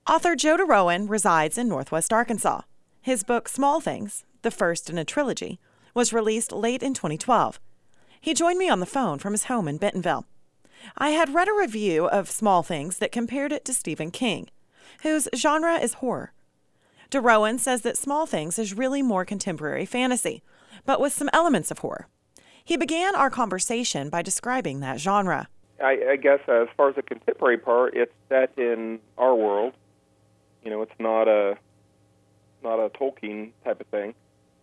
Author Joe DeRowan resides in Northwest Arkansas. His book, Small Things, the first in a trilogy, was released late in 2012. He joined me on the phone from his home in Bentonville. I had read a review of Small Things that compared it to Stephen King, whose genre is horror. DeRowan says that Small Things is really more contemporary fantasy, but with some elements of horror. He began our conversation by describing that genre. I guess as far as the contemporary part, it's set in our world. You know, it's not a Tolkien type of thing.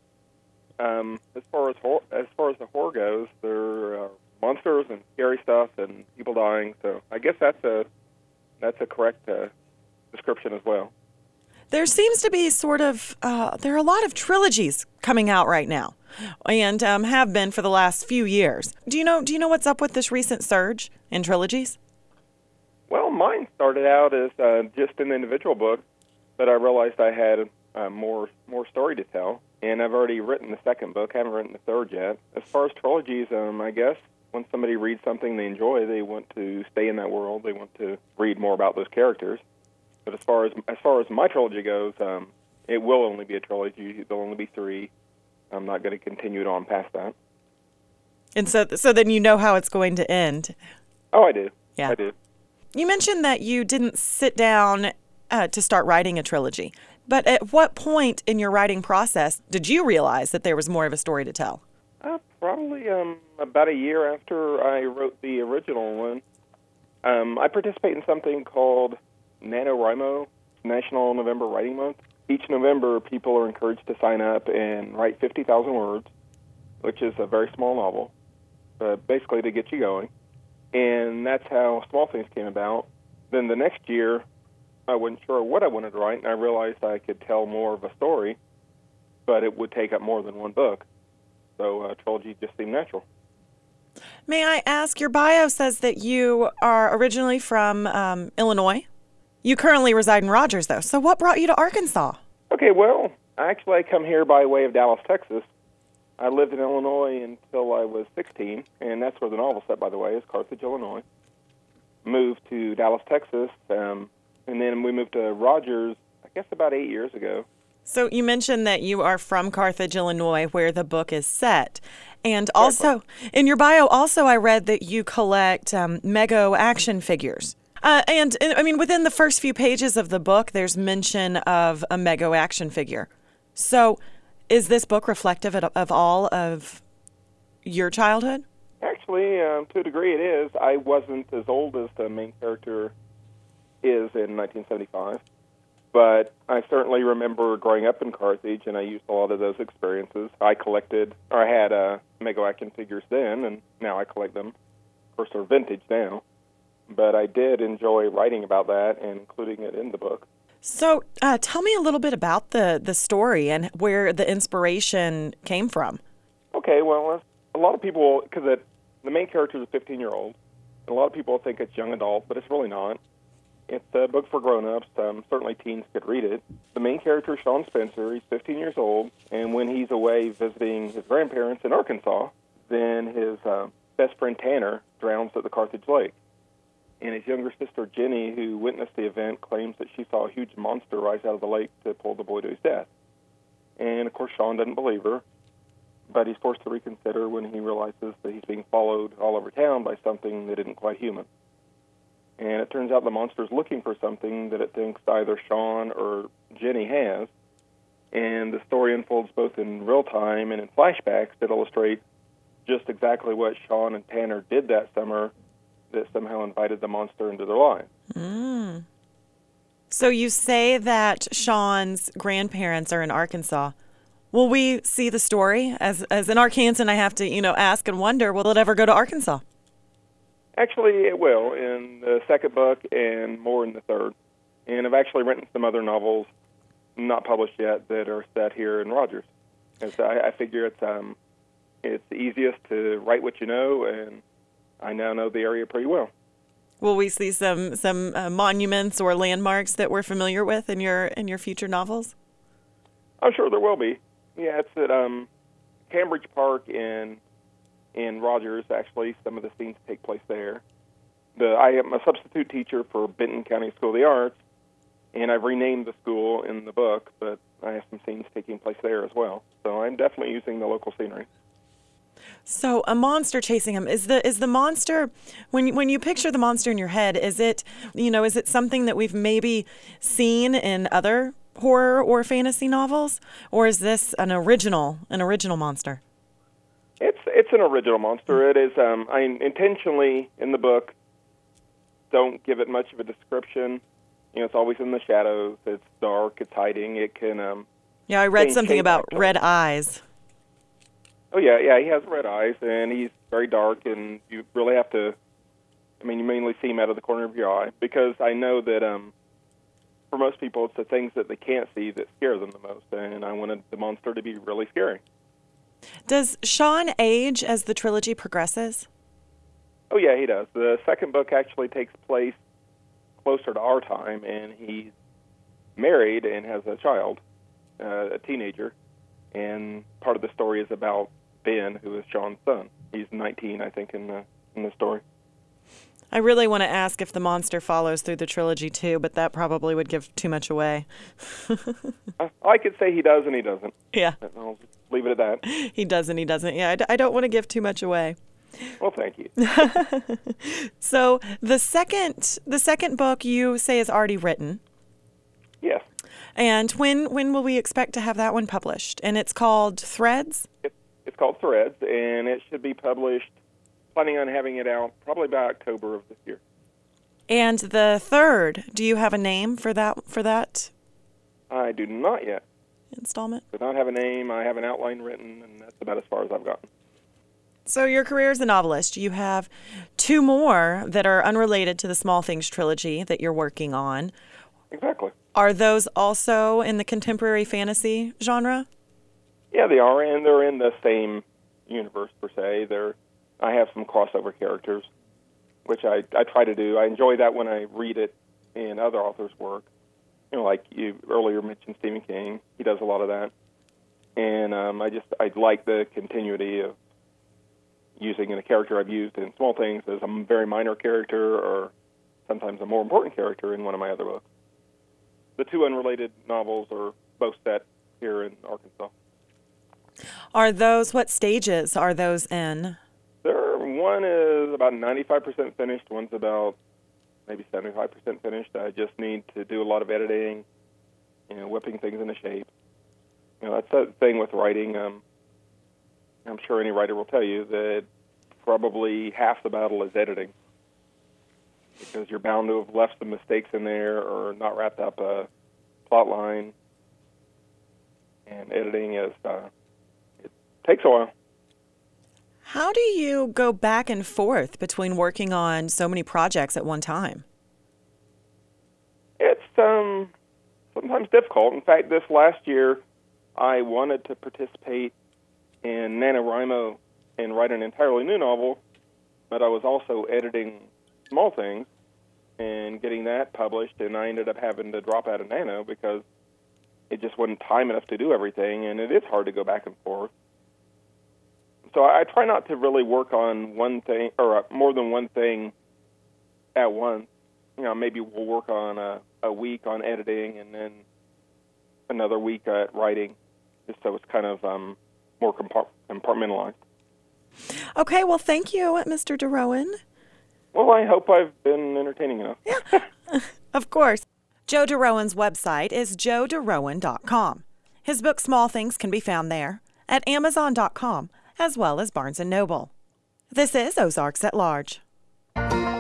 As far as the horror goes, there are monsters and scary stuff and people dying. So I guess that's a correct description as well. There seems to be there are a lot of trilogies coming out right now, and have been for the last few years. Do you know what's up with this recent surge in trilogies? Well, mine started out as just an individual book, but I realized I had more story to tell, and I've already written the second book. I haven't written the third yet. As far as trilogies, I guess when somebody reads something they enjoy, they want to stay in that world. They want to read more about those characters. But as far as my trilogy goes, it will only be a trilogy. There'll only be 3. I'm not going to continue it on past that. And so then you know how it's going to end. Oh, I do. Yeah. I do. You mentioned that you didn't sit down to start writing a trilogy. But at what point in your writing process did you realize that there was more of a story to tell? Probably about a year after I wrote the original one. I participate in something called NaNoWriMo, National November Writing Month. Each November, people are encouraged to sign up and write 50,000 words, which is a very small novel, basically to get you going. And that's how Small Things came about. Then the next year, I wasn't sure what I wanted to write, and I realized I could tell more of a story, but it would take up more than one book. So a trilogy just seemed natural. May I ask, your bio says that you are originally from Illinois. You currently reside in Rogers, though. So what brought you to Arkansas? Okay, well, I come here by way of Dallas, Texas. I lived in Illinois until I was 16, and that's where the novel's set, by the way, is Carthage, Illinois. Moved to Dallas, Texas, and then we moved to Rogers, I guess about 8 years ago. So you mentioned that you are from Carthage, Illinois, where the book is set. And also, in your bio, I read that you collect Mego action figures. And I mean, within the first few pages of the book, there's mention of a Mego action figure. So is this book reflective of all of your childhood? Actually, to a degree it is. I wasn't as old as the main character is in 1975, but I certainly remember growing up in Carthage, and I used a lot of those experiences. I had Mego action figures then, and now I collect them. Of course, they're vintage now. But I did enjoy writing about that and including it in the book. So tell me a little bit about the story and where the inspiration came from. Okay, well, a lot of people, because the main character is a 15-year-old, and a lot of people think it's young adult, but it's really not. It's a book for grown-ups. Certainly teens could read it. The main character is Sean Spencer. He's 15 years old, and when he's away visiting his grandparents in Arkansas, then his best friend Tanner drowns at the Carthage Lake. And his younger sister, Jenny, who witnessed the event, claims that she saw a huge monster rise out of the lake to pull the boy to his death. And, of course, Sean doesn't believe her, but he's forced to reconsider when he realizes that he's being followed all over town by something that isn't quite human. And it turns out the monster's looking for something that it thinks either Sean or Jenny has. And the story unfolds both in real time and in flashbacks that illustrate just exactly what Sean and Tanner did that summer that somehow invited the monster into their lives. Mm. So you say that Sean's grandparents are in Arkansas. Will we see the story? As an Arkansan, I have to, ask and wonder, will it ever go to Arkansas? Actually, it will in the second book and more in the third. And I've actually written some other novels, not published yet, that are set here in Rogers. And so I figure it's easiest to write what you know, and I now know the area pretty well. Will we see some monuments or landmarks that we're familiar with in your future novels? I'm sure there will be. Yeah, it's at Cambridge Park in Rogers. Actually, some of the scenes take place there. I am a substitute teacher for Benton County School of the Arts, And I've renamed the school in the book, but I have some scenes taking place there as well. So I'm definitely using the local scenery. So a monster chasing him, is the monster, when you picture the monster in your head, is it something that we've maybe seen in other horror or fantasy novels, or is this an original monster? It's an original monster. It is. I intentionally in the book don't give it much of a description. It's always in the shadows. It's dark. It's hiding. It can. Yeah, I read something about red eyes. Oh yeah. He has red eyes, and he's very dark, and you really have to. You mainly see him out of the corner of your eye, because I know that for most people, it's the things that they can't see that scare them the most, and I wanted the monster to be really scary. Does Sean age as the trilogy progresses? Oh, yeah, he does. The second book actually takes place closer to our time, and he's married and has a child, a teenager, and part of the story is about Ben, who is Sean's son. He's 19, I think, in the story. I really want to ask if the monster follows through the trilogy, too, but that probably would give too much away. I could say he does and he doesn't. Yeah. I'll just leave it at that. He does and he doesn't. Yeah, I don't want to give too much away. Well, thank you. So the second book you say is already written. Yes. And when will we expect to have that one published? And it's called Threads? It's called Threads, and it should be published, planning on having it out probably by October of this year. And the third, do you have a name for that? I do not yet. Installment? I don't have a name. I have an outline written, and that's about as far as I've gotten. So your career as a novelist, you have 2 more that are unrelated to the Small Things trilogy that you're working on. Exactly. Are those also in the contemporary fantasy genre? Yeah, they are, and they're in the same universe, per se. I have some crossover characters, which I try to do. I enjoy that when I read it in other authors' work. Like you earlier mentioned Stephen King. He does a lot of that. And I like the continuity of using a character I've used in Small Things as a very minor character, or sometimes a more important character in one of my other books. The 2 unrelated novels are both set here in Arkansas. What stages are those in? One is about 95% finished. One's about maybe 75% finished. I just need to do a lot of editing, whipping things into shape. That's the thing with writing. I'm sure any writer will tell you that probably half the battle is editing, because you're bound to have left some mistakes in there or not wrapped up a plot line. And editing it takes a while. How do you go back and forth between working on so many projects at one time? It's sometimes difficult. In fact, this last year, I wanted to participate in NaNoWriMo and write an entirely new novel, but I was also editing Small Things and getting that published, and I ended up having to drop out of Nano because it just wasn't time enough to do everything, and it is hard to go back and forth. So I try not to really work on one thing or more than one thing at once. Maybe we'll work on a week on editing and then another week at writing, just so it's kind of more compartmentalized. Okay, well, thank you, Mr. DeRowan. Well, I hope I've been entertaining enough. Yeah, of course. Joe DeRowan's website is joederowan.com. His book Small Things can be found there, at Amazon.com, as well as Barnes & Noble. This is Ozarks at Large.